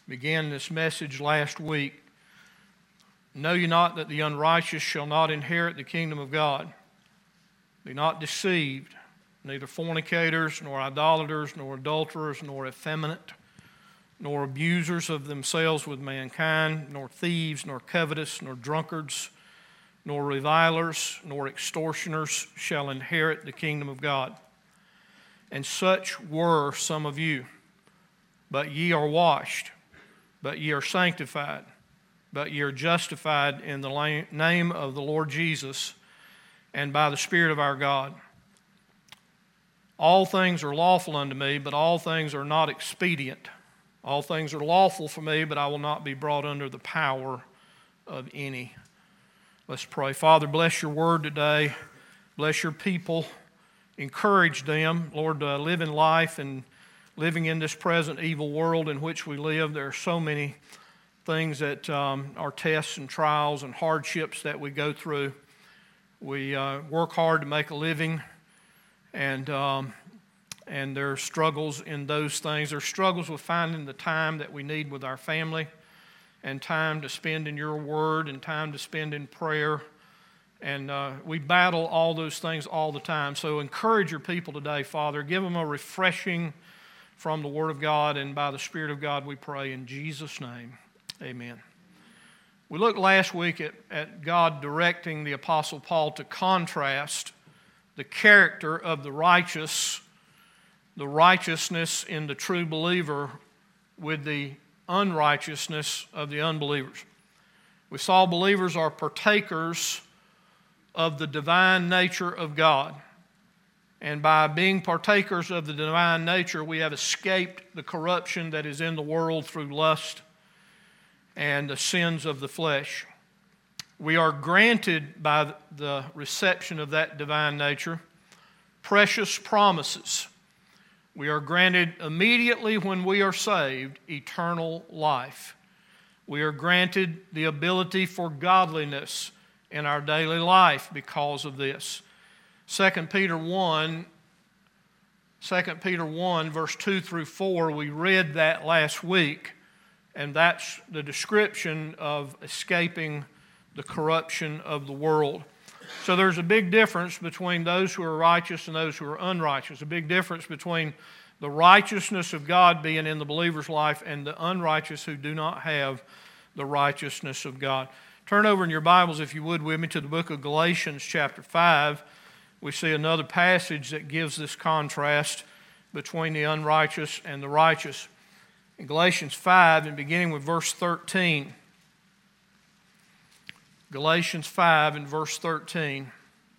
began this message last week. Know ye not that the unrighteous shall not inherit the kingdom of God? Be not deceived, neither fornicators, nor idolaters, nor adulterers, nor effeminate, nor abusers of themselves with mankind, nor thieves, nor covetous, nor drunkards, nor revilers, nor extortioners shall inherit the kingdom of God. And such were some of you. But ye are washed, but ye are sanctified, but ye are justified in the name of the Lord Jesus and by the Spirit of our God. All things are lawful unto me, but all things are not expedient. All things are lawful for me, but I will not be brought under the power of any. Let's pray. Father, bless your word today. Bless your people. Encourage them, Lord, living life and living in this present evil world in which we live. There are so many things that are tests and trials and hardships that we go through. We work hard to make a living, and there are struggles in those things. There are struggles with finding the time that we need with our family, and time to spend in your word, and time to spend in prayer. And we battle all those things all the time. So encourage your people today, Father. Give them a refreshing from the Word of God, and by the Spirit of God we pray in Jesus' name. Amen. We looked last week at God directing the Apostle Paul to contrast the character of the righteous, the righteousness in the true believer, with the unrighteousness of the unbelievers. We saw believers are partakers of the divine nature of God. And by being partakers of the divine nature, we have escaped the corruption that is in the world through lust and the sins of the flesh. We are granted by the reception of that divine nature precious promises. We are granted immediately when we are saved eternal life. We are granted the ability for godliness in our daily life because of this. 2 Peter 1, verse 2 through 4, we read that last week, and that's the description of escaping the corruption of the world. So there's a big difference between those who are righteous and those who are unrighteous, a big difference between the righteousness of God being in the believer's life and the unrighteous who do not have the righteousness of God. Turn over in your Bibles, if you would, with me to the book of Galatians chapter 5. We see another passage that gives this contrast between the unrighteous and the righteous. In Galatians 5, and beginning with verse 13. Galatians 5 and verse 13.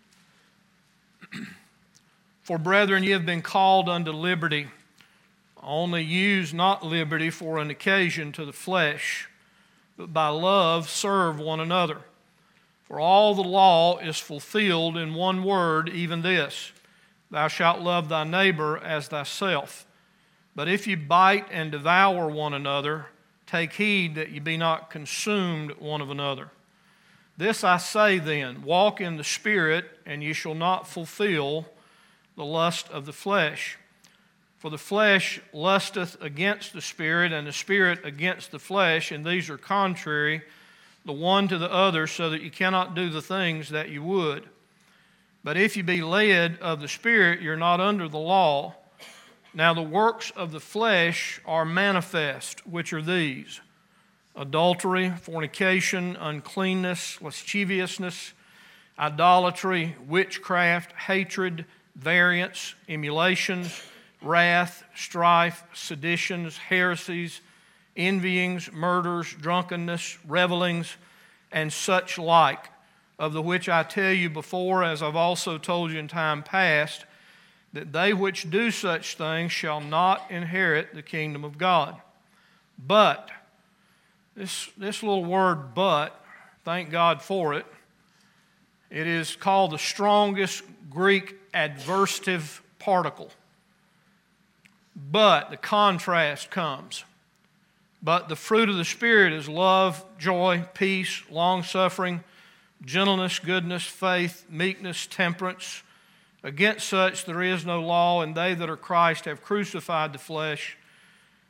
For brethren, ye have been called unto liberty. Only use not liberty for an occasion to the flesh, but by love serve one another. For all the law is fulfilled in one word, even this: thou shalt love thy neighbor as thyself. But if ye bite and devour one another, take heed that ye be not consumed one of another. This I say then, walk in the Spirit, and ye shall not fulfill the lust of the flesh. For the flesh lusteth against the Spirit, and the Spirit against the flesh, and these are contrary the one to the other, so that you cannot do the things that you would. But if you be led of the Spirit, you're not under the law. Now the works of the flesh are manifest, which are these: adultery, fornication, uncleanness, lasciviousness, idolatry, witchcraft, hatred, variance, emulations, wrath, strife, seditions, heresies, envyings, murders, drunkenness, revellings, and such like, of the which I tell you before, as I've also told you in time past, that they which do such things shall not inherit the kingdom of God. But, this little word but, thank God for it, it is called the strongest Greek adversative particle. But the contrast comes. But the fruit of the Spirit is love, joy, peace, long-suffering, gentleness, goodness, faith, meekness, temperance. Against such there is no law, and they that are Christ have crucified the flesh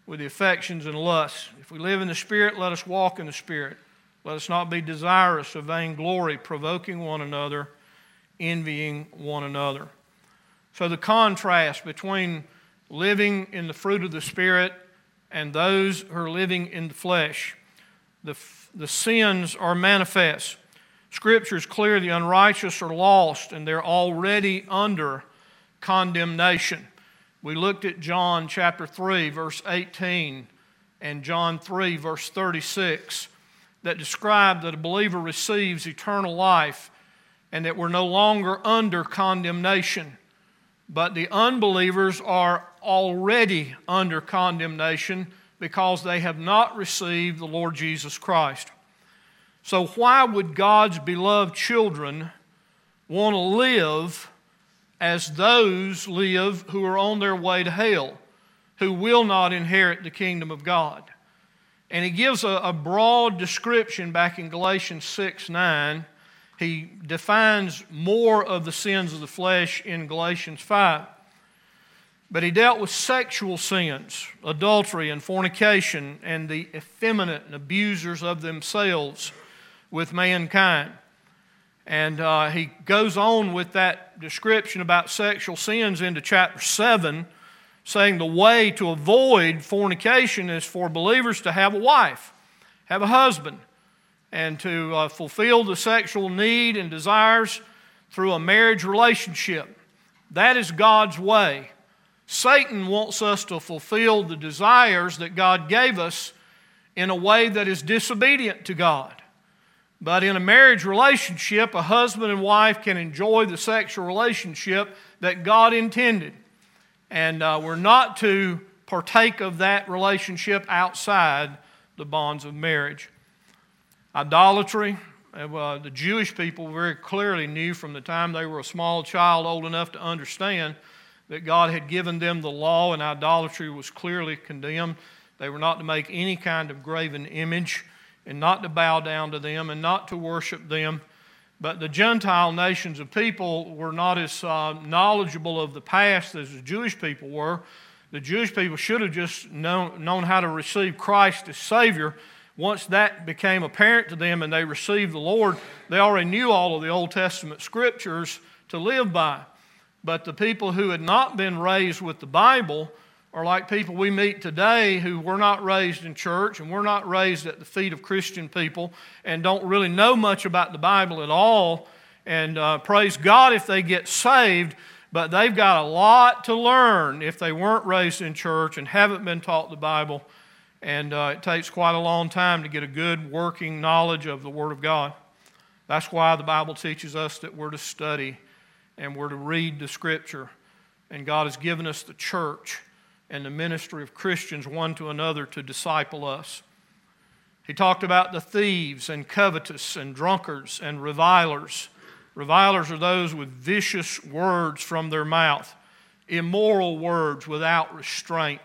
with the affections and lusts. If we live in the Spirit, let us walk in the Spirit. Let us not be desirous of vainglory, provoking one another, envying one another. So the contrast between living in the fruit of the Spirit and those who are living in the flesh. The sins are manifest. Scripture is clear, the unrighteous are lost and they're already under condemnation. We looked at John chapter 3, verse 18, and John 3, verse 36, that describe that a believer receives eternal life and that we're no longer under condemnation. But the unbelievers are already under condemnation because they have not received the Lord Jesus Christ. So why would God's beloved children want to live as those live who are on their way to hell, who will not inherit the kingdom of God? And he gives a broad description back in Galatians 6:9. He defines more of the sins of the flesh in Galatians 5. But he dealt with sexual sins, adultery and fornication, and the effeminate and abusers of themselves with mankind. And he goes on with that description about sexual sins into chapter 7, saying the way to avoid fornication is for believers to have a wife, have a husband, and to fulfill the sexual need and desires through a marriage relationship. That is God's way. Satan wants us to fulfill the desires that God gave us in a way that is disobedient to God. But in a marriage relationship, a husband and wife can enjoy the sexual relationship that God intended. And we're not to partake of that relationship outside the bonds of marriage. Idolatry, the Jewish people very clearly knew from the time they were a small child old enough to understand that God had given them the law, and idolatry was clearly condemned. They were not to make any kind of graven image and not to bow down to them and not to worship them. But the Gentile nations of people were not as knowledgeable of the past as the Jewish people were. The Jewish people should have just known how to receive Christ as Savior. Once that became apparent to them and they received the Lord, they already knew all of the Old Testament scriptures to live by. But the people who had not been raised with the Bible are like people we meet today who were not raised in church and were not raised at the feet of Christian people and don't really know much about the Bible at all. And praise God if they get saved, but they've got a lot to learn if they weren't raised in church and haven't been taught the Bible. And it takes quite a long time to get a good working knowledge of the Word of God. That's why the Bible teaches us that we're to study and we're to read the Scripture. And God has given us the church and the ministry of Christians one to another to disciple us. He talked about the thieves and covetous and drunkards and revilers. Revilers are those with vicious words from their mouth, immoral words without restraint.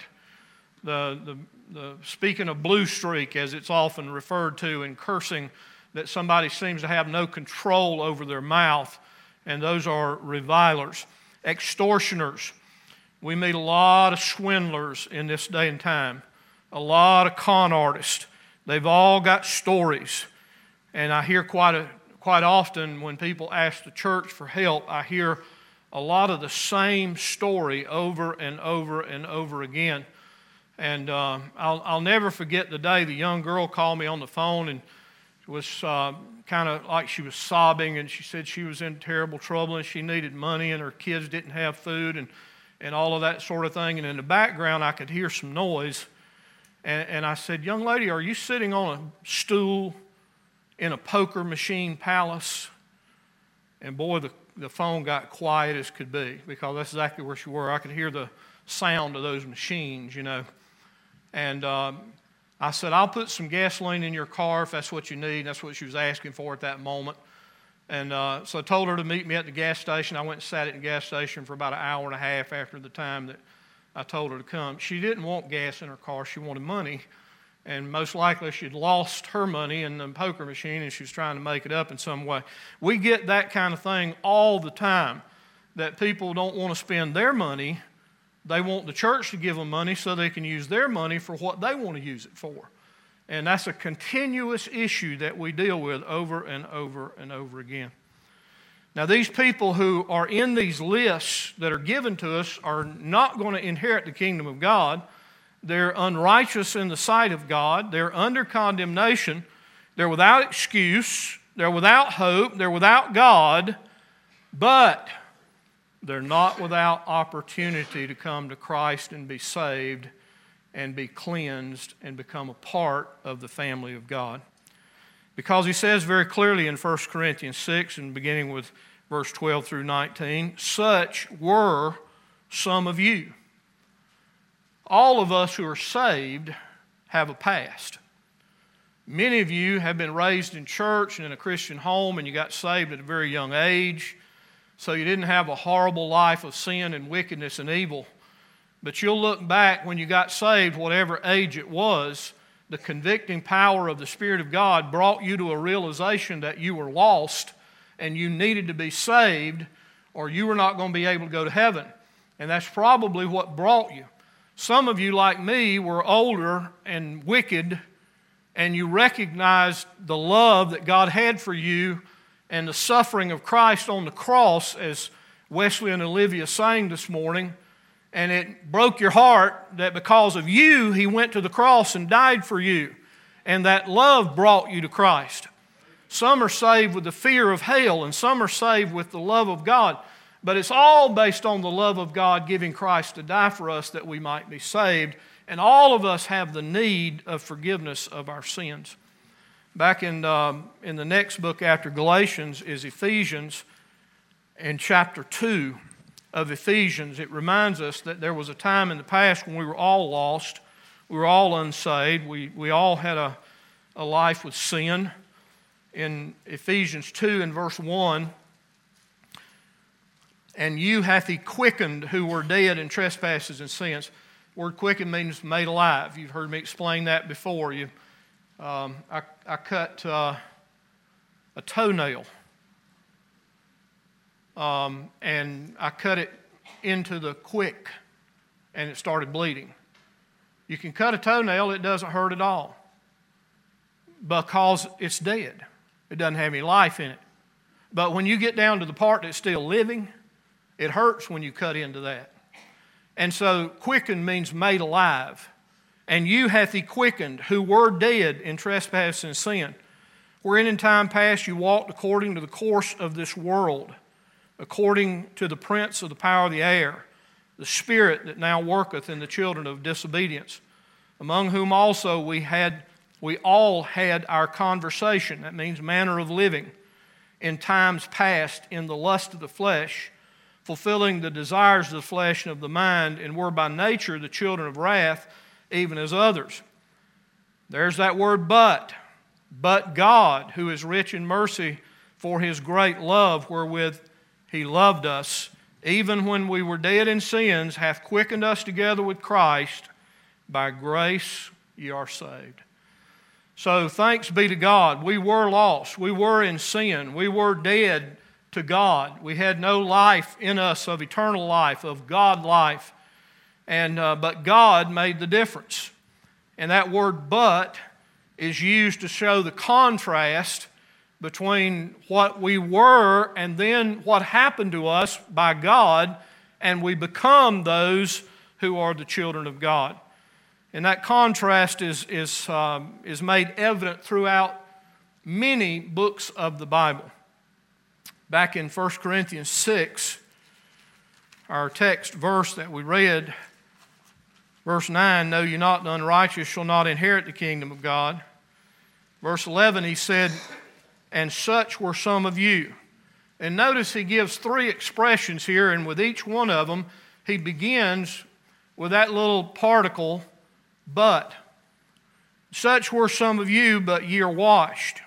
The speaking of blue streak, as it's often referred to, and cursing that somebody seems to have no control over their mouth, and those are revilers. Extortioners. We meet a lot of swindlers in this day and time, a lot of con artists. They've all got stories, and I hear quite often when people ask the church for help, I hear a lot of the same story over and over and over again. And I'll never forget the day the young girl called me on the phone and was kind of like she was sobbing, and she said she was in terrible trouble and she needed money and her kids didn't have food and all of that sort of thing. And in the background I could hear some noise. And I said, "Young lady, are you sitting on a stool in a poker machine palace?" And boy, the phone got quiet as could be, because that's exactly where she were. I could hear the sound of those machines, you know. And I said, "I'll put some gasoline in your car if that's what you need." That's what she was asking for at that moment. And so I told her to meet me at the gas station. I went and sat at the gas station for about an hour and a half after the time that I told her to come. She didn't want gas in her car. She wanted money. And most likely she'd lost her money in the poker machine and she was trying to make it up in some way. We get that kind of thing all the time, that people don't want to spend their money They want the church to give them money so they can use their money for what they want to use it for. And that's a continuous issue that we deal with over and over and over again. Now, these people who are in these lists that are given to us are not going to inherit the kingdom of God. They're unrighteous in the sight of God. They're under condemnation. They're without excuse. They're without hope. They're without God. But they're not without opportunity to come to Christ and be saved and be cleansed and become a part of the family of God. Because he says very clearly in 1 Corinthians 6, and beginning with verse 12 through 19, such were some of you. All of us who are saved have a past. Many of you have been raised in church and in a Christian home, and you got saved at a very young age. So you didn't have a horrible life of sin and wickedness and evil. But you'll look back when you got saved, whatever age it was, the convicting power of the Spirit of God brought you to a realization that you were lost and you needed to be saved, or you were not going to be able to go to heaven. And that's probably what brought you. Some of you, like me, were older and wicked, and you recognized the love that God had for you and the suffering of Christ on the cross, as Wesley and Olivia sang this morning. And it broke your heart that because of you, He went to the cross and died for you. And that love brought you to Christ. Some are saved with the fear of hell, and some are saved with the love of God. But it's all based on the love of God giving Christ to die for us that we might be saved. And all of us have the need of forgiveness of our sins. Back in the next book after Galatians is Ephesians. In chapter 2 of Ephesians, it reminds us that there was a time in the past when we were all lost. We were all unsaved. We all had a life with sin. In Ephesians 2 and verse 1, and you hath He quickened who were dead in trespasses and sins. The word quickened means made alive. You've heard me explain that before. I cut a toenail, and I cut it into the quick, and it started bleeding. You can cut a toenail, it doesn't hurt at all, because it's dead. It doesn't have any life in it. But when you get down to the part that's still living, it hurts when you cut into that. And so quickened means made alive. And you hath He quickened who were dead in trespass and sin, wherein in time past you walked according to the course of this world, according to the prince of the power of the air, the spirit that now worketh in the children of disobedience, among whom also we all had our conversation, that means manner of living, in times past in the lust of the flesh, fulfilling the desires of the flesh and of the mind, and were by nature the children of wrath, even as others. There's that word but. But God, who is rich in mercy for His great love wherewith He loved us, even when we were dead in sins, hath quickened us together with Christ. By grace ye are saved. So thanks be to God. We were lost. We were in sin. We were dead to God. We had no life in us of eternal life, of God life. But God made the difference. And that word but is used to show the contrast between what we were and then what happened to us by God, and we become those who are the children of God. And that contrast is made evident throughout many books of the Bible. Back in 1 Corinthians 6, our text verse that we read, verse 9, know ye not the unrighteous shall not inherit the kingdom of God. Verse 11, he said, and such were some of you. And notice he gives three expressions here, and with each one of them, he begins with that little particle, but. Such were some of you, but ye are washed.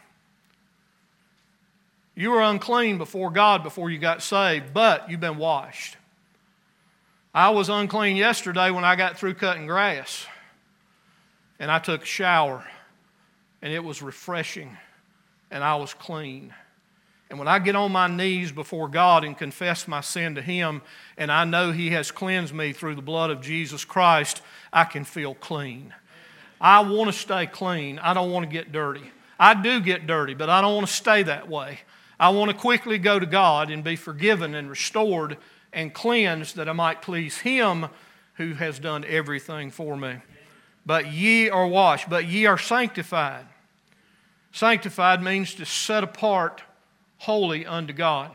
You were unclean before God before you got saved, but you've been washed. I was unclean yesterday when I got through cutting grass, and I took a shower, and it was refreshing, and I was clean. And when I get on my knees before God and confess my sin to Him, and I know He has cleansed me through the blood of Jesus Christ, I can feel clean. I want to stay clean. I don't want to get dirty. I do get dirty, but I don't want to stay that way. I want to quickly go to God and be forgiven and restored and cleansed that I might please Him who has done everything for me. But ye are washed, but ye are sanctified. Sanctified means to set apart holy unto God.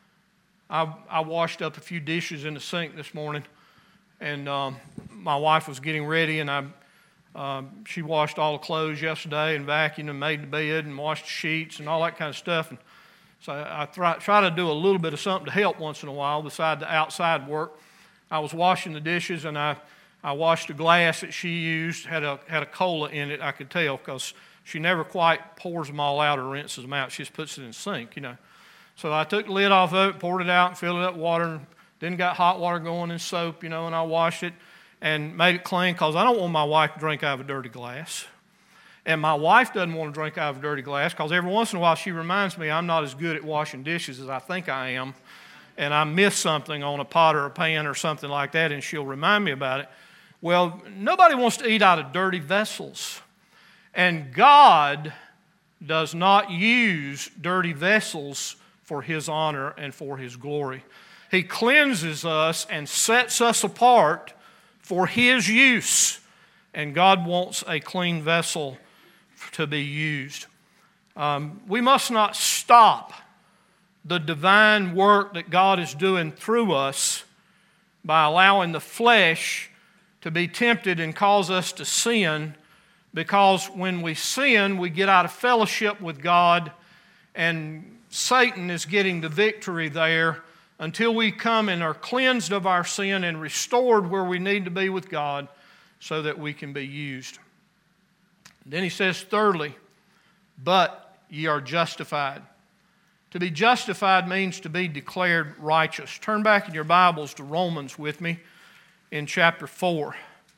I washed up a few dishes in the sink this morning, and my wife was getting ready, and she washed all the clothes yesterday and vacuumed and made the bed and washed the sheets and all that kind of stuff. And so I try to do a little bit of something to help once in a while beside the outside work. I was washing the dishes, and I washed a glass that she used, had a cola in it, I could tell, because she never quite pours them all out or rinses them out. She just puts it in the sink, So I took the lid off of it, poured it out, and filled it up with water, and then got hot water going and soap, and I washed it and made it clean, because I don't want my wife to drink out of a dirty glass. And my wife doesn't want to drink out of a dirty glass, because every once in a while she reminds me I'm not as good at washing dishes as I think I am, and I miss something on a pot or a pan or something like that, and she'll remind me about it. Well, nobody wants to eat out of dirty vessels. And God does not use dirty vessels for His honor and for His glory. He cleanses us and sets us apart for His use. And God wants a clean vessel to be used. We must not stop the divine work that God is doing through us by allowing the flesh to be tempted and cause us to sin, because when we sin, we get out of fellowship with God, and Satan is getting the victory there until we come and are cleansed of our sin and restored where we need to be with God so that we can be used. Then he says, thirdly, but ye are justified. To be justified means to be declared righteous. Turn back in your Bibles to Romans with me in chapter 4.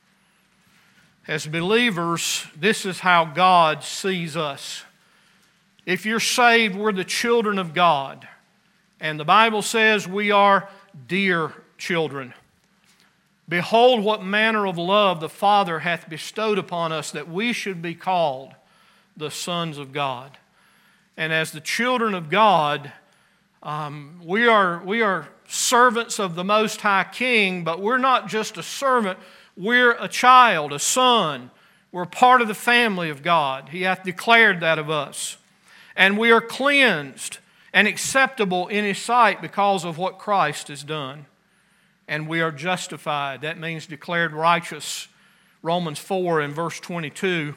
As believers, this is how God sees us. If you're saved, we're the children of God. And the Bible says we are dear children. Behold, what manner of love the Father hath bestowed upon us, that we should be called the sons of God. And as the children of God, we are servants of the Most High King, but we're not just a servant. We're a child, a son. We're part of the family of God. He hath declared that of us. And we are cleansed and acceptable in His sight because of what Christ has done. And we are justified. That means declared righteous. Romans 4 and verse 22.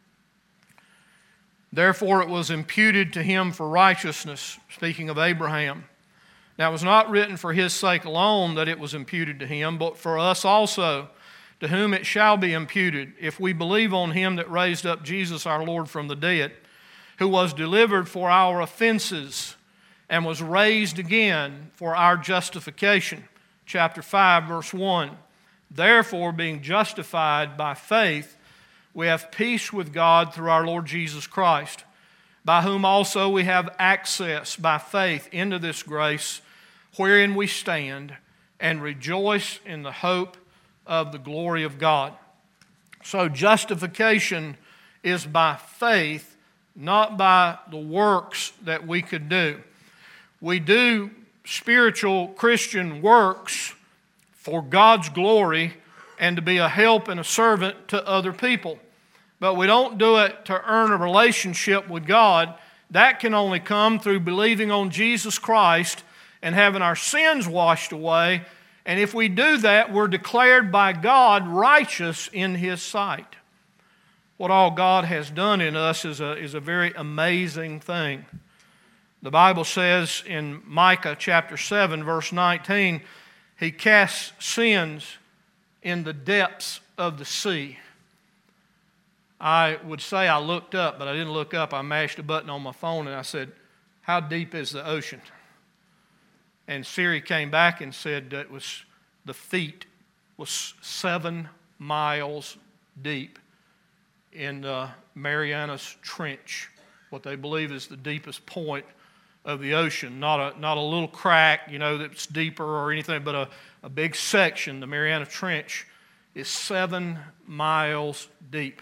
Therefore it was imputed to him for righteousness, speaking of Abraham. Now it was not written for his sake alone that it was imputed to him, but for us also, to whom it shall be imputed, if we believe on Him that raised up Jesus our Lord from the dead, who was delivered for our offenses and was raised again for our justification. Chapter 5, verse 1. Therefore, being justified by faith, we have peace with God through our Lord Jesus Christ, by whom also we have access by faith into this grace wherein we stand, and rejoice in the hope of the glory of God. So justification is by faith, not by the works that we could do. We do spiritual Christian works for God's glory and to be a help and a servant to other people. But we don't do it to earn a relationship with God. That can only come through believing on Jesus Christ and having our sins washed away. And if we do that, we're declared by God righteous in His sight. What all God has done in us is a very amazing thing. The Bible says in Micah chapter 7, verse 19, He casts sins in the depths of the sea. I would say I looked up, but I didn't look up. I mashed a button on my phone and I said, how deep is the ocean? And Siri came back and said that the feet was 7 miles deep in Marianas Trench, what they believe is the deepest point of the ocean, not a little crack, that's deeper or anything, but a big section. The Mariana Trench is 7 miles deep,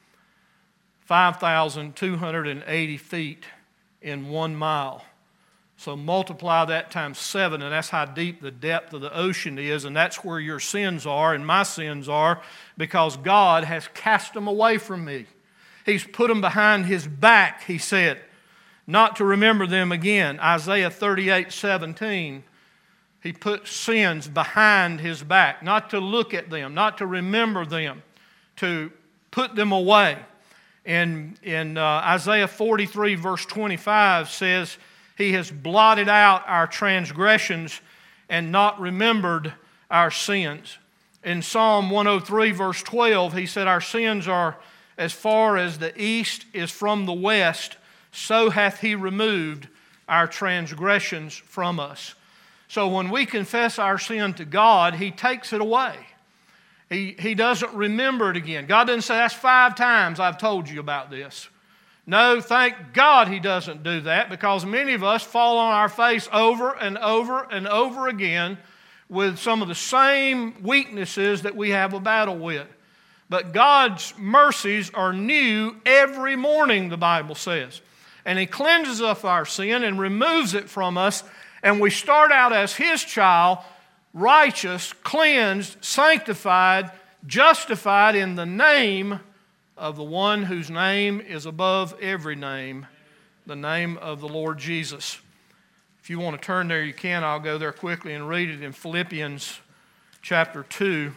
5,280 feet in 1 mile. So multiply that times 7, and that's how deep the depth of the ocean is, and that's where your sins are and my sins are, because God has cast them away from me. He's put them behind His back, He said, not to remember them again. Isaiah 38:17, He put sins behind His back, not to look at them, not to remember them, to put them away. And in Isaiah 43 verse 25 says, He has blotted out our transgressions and not remembered our sins. In Psalm 103 verse 12, He said, our sins are as far as the east is from the west, so hath He removed our transgressions from us. So when we confess our sin to God, He takes it away. He doesn't remember it again. God doesn't say, that's 5 times I've told you about this. No, thank God He doesn't do that, because many of us fall on our face over and over and over again with some of the same weaknesses that we have a battle with. But God's mercies are new every morning, the Bible says. And He cleanses us of our sin and removes it from us, and we start out as His child, righteous, cleansed, sanctified, justified in the name of the one whose name is above every name, the name of the Lord Jesus. If you want to turn there, you can. I'll go there quickly and read it in Philippians chapter 2,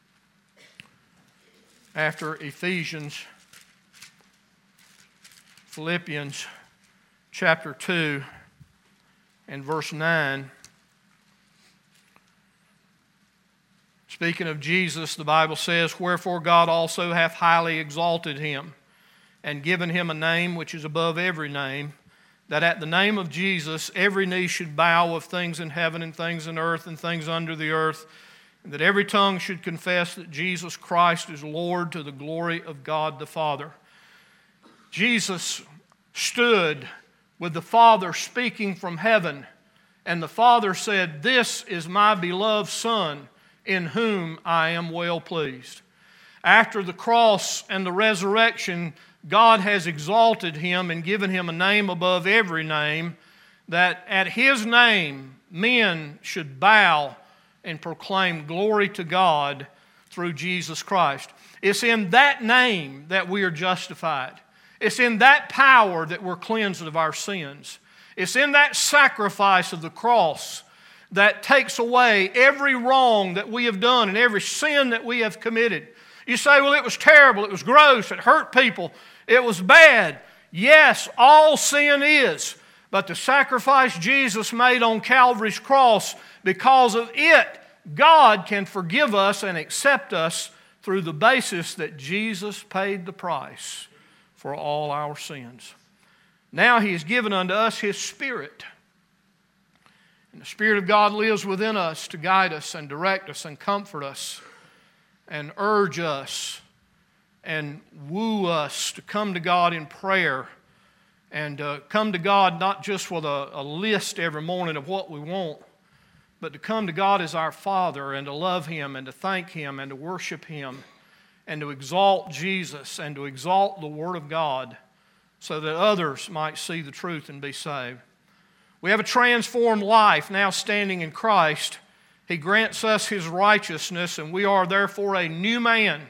after Ephesians. Philippians chapter 2 and verse 9. Speaking of Jesus, the Bible says, wherefore God also hath highly exalted Him, and given Him a name which is above every name, that at the name of Jesus every knee should bow, of things in heaven and things in earth and things under the earth, and that every tongue should confess that Jesus Christ is Lord, to the glory of God the Father. Jesus stood with the Father speaking from heaven, and the Father said, this is my beloved Son, in whom I am well pleased. After the cross and the resurrection, God has exalted Him and given Him a name above every name, that at His name men should bow and proclaim glory to God through Jesus Christ. It's in that name that we are justified. It's in that power that we're cleansed of our sins. It's in that sacrifice of the cross that takes away every wrong that we have done and every sin that we have committed. You say, well, it was terrible, it was gross, it hurt people, it was bad. Yes, all sin is. But the sacrifice Jesus made on Calvary's cross, because of it, God can forgive us and accept us through the basis that Jesus paid the price for all our sins. Now He has given unto us His Spirit. And the Spirit of God lives within us to guide us and direct us and comfort us and urge us and woo us to come to God in prayer and come to God not just with a list every morning of what we want, but to come to God as our Father and to love Him and to thank Him and to worship Him and to exalt Jesus and to exalt the Word of God so that others might see the truth and be saved. We have a transformed life now standing in Christ. He grants us His righteousness, and we are therefore a new man.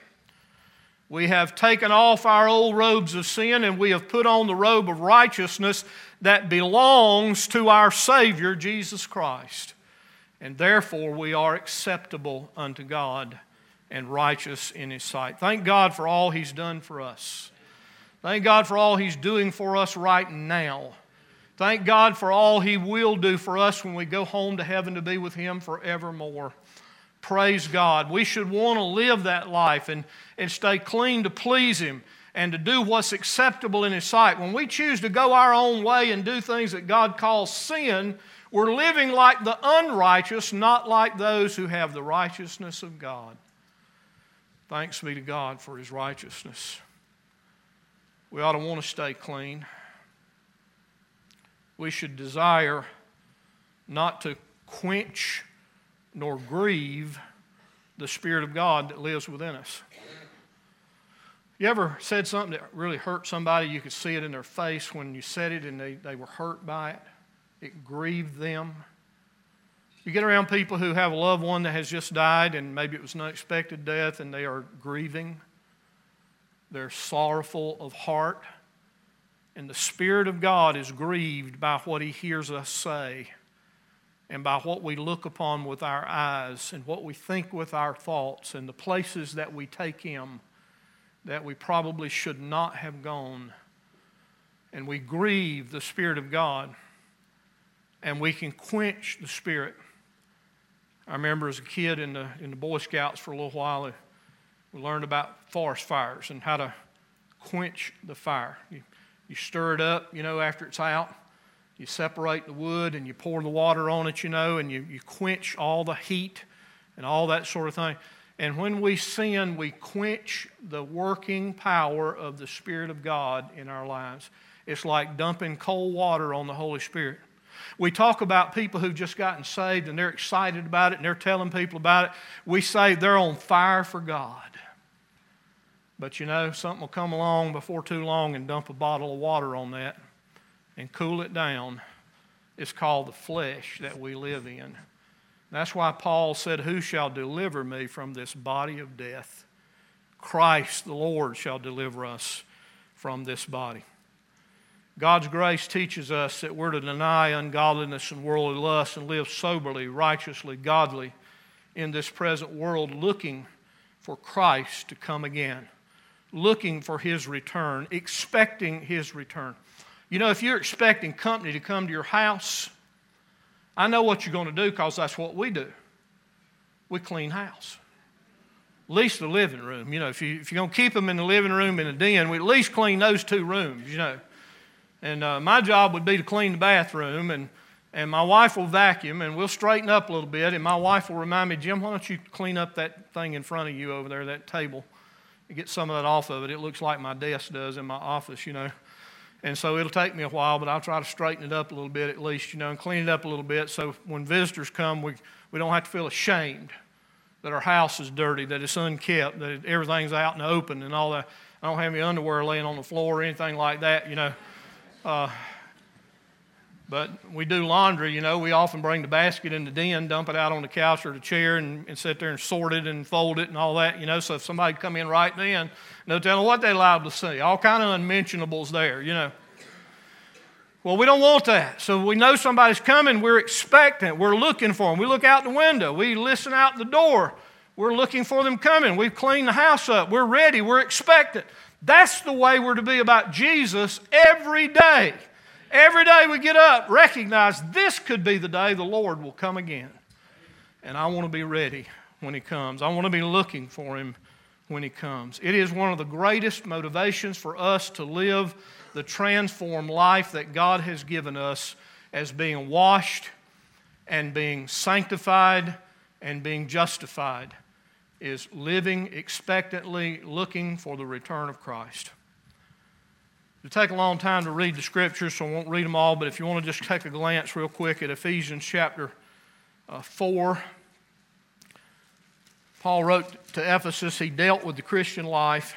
We have taken off our old robes of sin, and we have put on the robe of righteousness that belongs to our Savior, Jesus Christ. And therefore we are acceptable unto God and righteous in His sight. Thank God for all He's done for us. Thank God for all He's doing for us right now. Thank God for all He will do for us when we go home to heaven to be with Him forevermore. Praise God. We should want to live that life and stay clean to please Him and to do what's acceptable in His sight. When we choose to go our own way and do things that God calls sin, we're living like the unrighteous, not like those who have the righteousness of God. Thanks be to God for His righteousness. We ought to want to stay clean. we should desire not to quench nor grieve the Spirit of God that lives within us. You ever said something that really hurt somebody? You could see it in their face when you said it and they were hurt by it. It grieved them. You get around people who have a loved one that has just died, and maybe it was an unexpected death, and they are grieving. They're sorrowful of heart. And the Spirit of God is grieved by what He hears us say and by what we look upon with our eyes and what we think with our thoughts and the places that we take Him that we probably should not have gone. And we grieve the Spirit of God, and we can quench the Spirit. I remember as a kid in the Boy Scouts for a little while, we learned about forest fires and how to quench the fire. You stir it up, after it's out. You separate the wood and you pour the water on it, and you quench all the heat and all that sort of thing. And when we sin, we quench the working power of the Spirit of God in our lives. It's like dumping cold water on the Holy Spirit. We talk about people who've just gotten saved and they're excited about it and they're telling people about it. We say they're on fire for God. But something will come along before too long and dump a bottle of water on that and cool it down. It's called the flesh that we live in. That's why Paul said, "Who shall deliver me from this body of death? Christ the Lord shall deliver us from this body." God's grace teaches us that we're to deny ungodliness and worldly lust and live soberly, righteously, godly in this present world, looking for Christ to come again, looking for His return, expecting His return. If you're expecting company to come to your house, I know what you're going to do because that's what we do. We clean house. At least the living room. If you're going to keep them in the living room and the den, we at least clean those two rooms, And my job would be to clean the bathroom, and my wife will vacuum, and we'll straighten up a little bit, and my wife will remind me, "Jim, why don't you clean up that thing in front of you over there, that table, and get some of that off of it. It looks like my desk does in my office, And so it'll take me a while, but I'll try to straighten it up a little bit at least, and clean it up a little bit so when visitors come, we don't have to feel ashamed that our house is dirty, that it's unkept, that everything's out in the open and all that. I don't have any underwear laying on the floor or anything like that, But we do laundry, we often bring the basket in the den, dump it out on the couch or the chair and sit there and sort it and fold it and all that, So if somebody come in right then, no telling what they're allowed to see. All kind of unmentionables there, Well, we don't want that. So we know somebody's coming. We're expectant. We're looking for them. We look out the window. We listen out the door. We're looking for them coming. We've cleaned the house up. We're ready. We're expectant. That's the way we're to be about Jesus every day. Every day we get up, recognize this could be the day the Lord will come again. And I want to be ready when He comes. I want to be looking for Him when He comes. It is one of the greatest motivations for us to live the transformed life that God has given us as being washed and being sanctified and being justified, is living expectantly, looking for the return of Christ. It'll take a long time to read the Scriptures, so I won't read them all, but if you want to just take a glance real quick at Ephesians chapter 4. Paul wrote to Ephesus. He dealt with the Christian life.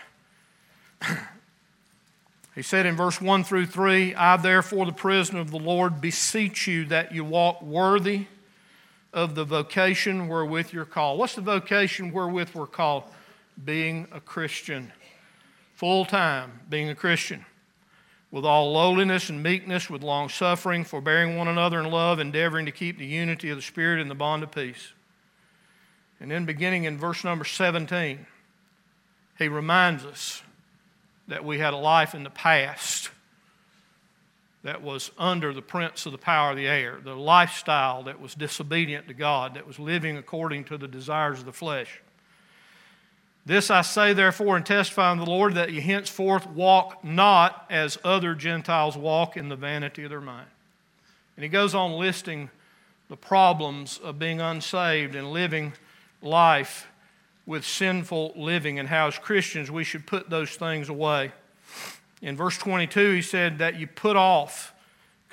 He said in verse 1 through 3, "I therefore, the prisoner of the Lord, beseech you that you walk worthy of the vocation wherewith you're called." What's the vocation wherewith we're called? Being a Christian. Full time, being a Christian. "With all lowliness and meekness, with long suffering, forbearing one another in love, endeavoring to keep the unity of the Spirit in the bond of peace." And then beginning in verse number 17, he reminds us that we had a life in the past that was under the prince of the power of the air, the lifestyle that was disobedient to God, that was living according to the desires of the flesh. "This I say therefore and testify unto the Lord, that ye henceforth walk not as other Gentiles walk, in the vanity of their mind." And he goes on listing the problems of being unsaved and living life with sinful living, and how as Christians we should put those things away. In verse 22 he said that you put off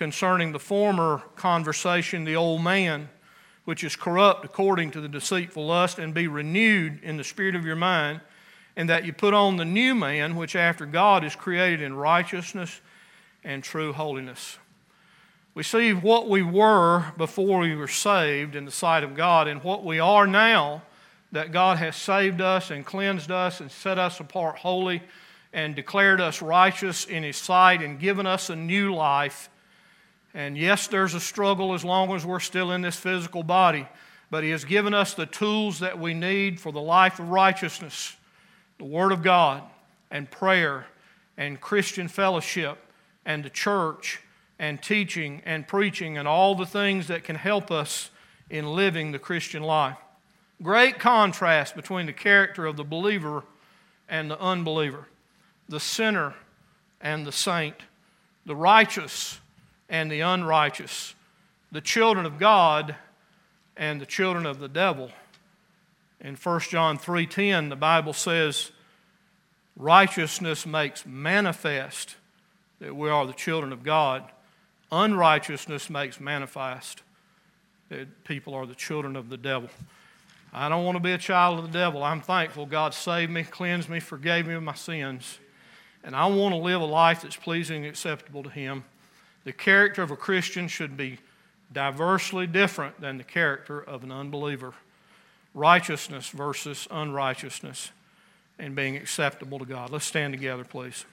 concerning the former conversation, the old man, which is corrupt according to the deceitful lust, and be renewed in the spirit of your mind, and that you put on the new man, which after God is created in righteousness and true holiness. We see what we were before we were saved in the sight of God, and what we are now that God has saved us and cleansed us and set us apart holy and declared us righteous in His sight and given us a new life. And yes, there's a struggle as long as we're still in this physical body, but He has given us the tools that we need for the life of righteousness, the Word of God and prayer and Christian fellowship and the church and teaching and preaching and all the things that can help us in living the Christian life. Great contrast between the character of the believer and the unbeliever, the sinner and the saint, the righteous and the unrighteous, the children of God and the children of the devil. In 1 John 3:10, the Bible says, righteousness makes manifest that we are the children of God. Unrighteousness makes manifest that people are the children of the devil. I don't want to be a child of the devil. I'm thankful God saved me, cleansed me, forgave me of my sins. And I want to live a life that's pleasing and acceptable to Him. The character of a Christian should be diversely different than the character of an unbeliever. Righteousness versus unrighteousness and being acceptable to God. Let's stand together, please.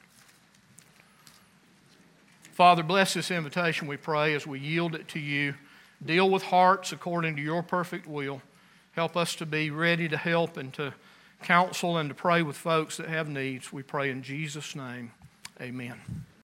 Father, bless this invitation, we pray, as we yield it to You. Deal with hearts according to Your perfect will. Help us to be ready to help and to counsel and to pray with folks that have needs. We pray in Jesus' name. Amen.